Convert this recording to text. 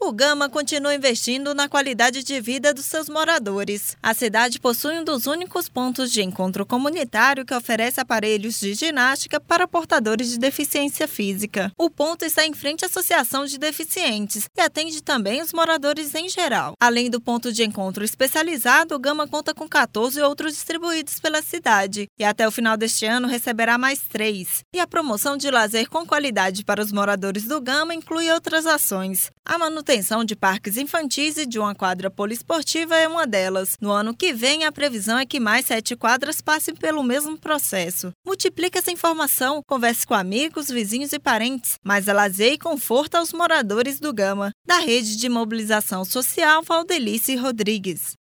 O Gama continua investindo na qualidade de vida dos seus moradores. A cidade possui um dos únicos pontos de encontro comunitário que oferece aparelhos de ginástica para portadores de deficiência física. O ponto está em frente à Associação de Deficientes e atende também os moradores em geral. Além do ponto de encontro especializado, o Gama conta com 14 outros distribuídos pela cidade e até o final deste ano receberá mais 3. E a promoção de lazer com qualidade para os moradores do Gama inclui outras ações. A manutenção de parques infantis e de uma quadra poliesportiva é uma delas. No ano que vem, a previsão é que mais 7 quadras passem pelo mesmo processo. Multiplique essa informação, converse com amigos, vizinhos e parentes, mas dê lazer e conforto aos moradores do Gama. Da Rede de Mobilização Social, Valdelice Rodrigues.